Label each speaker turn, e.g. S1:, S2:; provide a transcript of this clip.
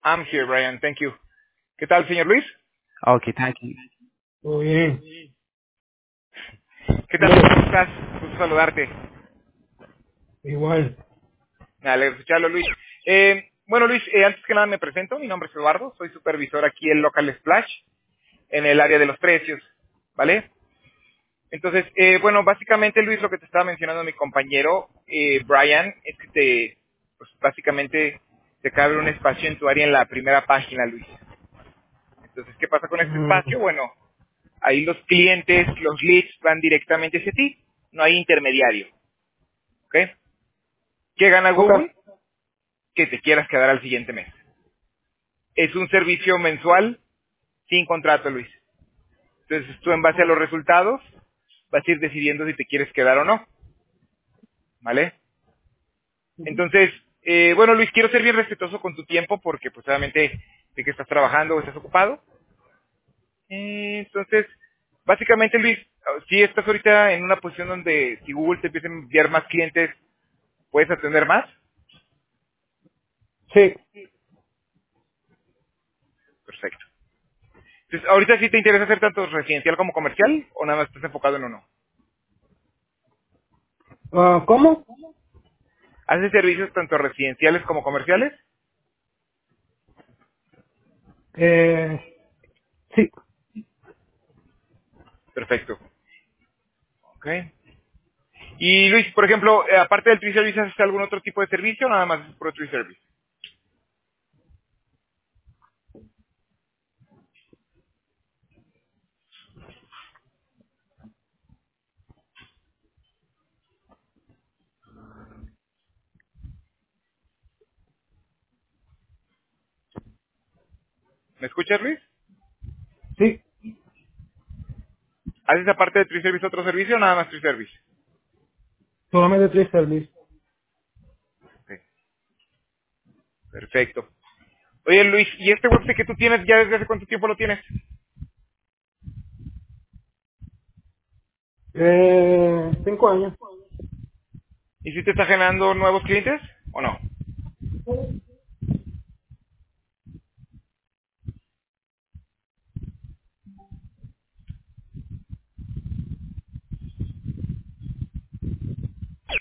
S1: I'm here, Brian. Thank you. ¿Qué tal, señor Luis?
S2: Okay, thank you.
S3: Todo bien.
S1: ¿Qué tal? ¿Cómo estás? Gusto saludarte.
S3: Igual.
S1: Me alegra escucharlo, Luis. Bueno, Luis, antes que nada me presento. Mi nombre es Eduardo. Soy supervisor aquí en Local Splash, en el área de los precios. ¿Vale? Entonces, bueno, básicamente, Luis, lo que te estaba mencionando mi compañero, Brian, es que pues básicamente te cabe un espacio en tu área en la primera página, Luis. Entonces, ¿qué pasa con este
S3: Mm,
S1: espacio? Bueno, ahí los clientes, los leads van directamente hacia ti. No hay intermediario. ¿Ok? ¿Qué gana
S3: ok.
S1: Google? Que te quieras quedar al siguiente mes. Es un servicio mensual sin contrato, Luis. Entonces, tú en base a los resultados vas a ir decidiendo si te quieres quedar o no. ¿Vale? Entonces, bueno, Luis, quiero ser bien respetuoso con tu tiempo porque, pues, obviamente, sé que estás trabajando o estás ocupado. Entonces, básicamente, Luis, si estás ahorita en una posición donde si Google te empieza a enviar más clientes, ¿puedes atender más?
S3: Sí.
S1: Perfecto. Entonces, ¿ahorita sí te interesa hacer tanto residencial como comercial o nada más estás enfocado en uno?
S3: ¿Cómo?
S1: ¿Haces servicios tanto residenciales como comerciales?
S3: Sí.
S1: Perfecto. Ok. Y Luis, por ejemplo, aparte del Tree Service, ¿haces algún otro tipo de servicio o nada más es por Tree Service? ¿Me escuchas, Luis?
S3: Sí.
S1: ¿Haces aparte de Tree Service otro servicio o nada más Tree Service?
S3: Solamente 3 service.
S1: Ok. Perfecto. Oye, Luis, ¿y este website que tú tienes ya desde hace cuánto tiempo lo tienes?
S3: 5 años.
S1: ¿Y si te está generando nuevos clientes o no?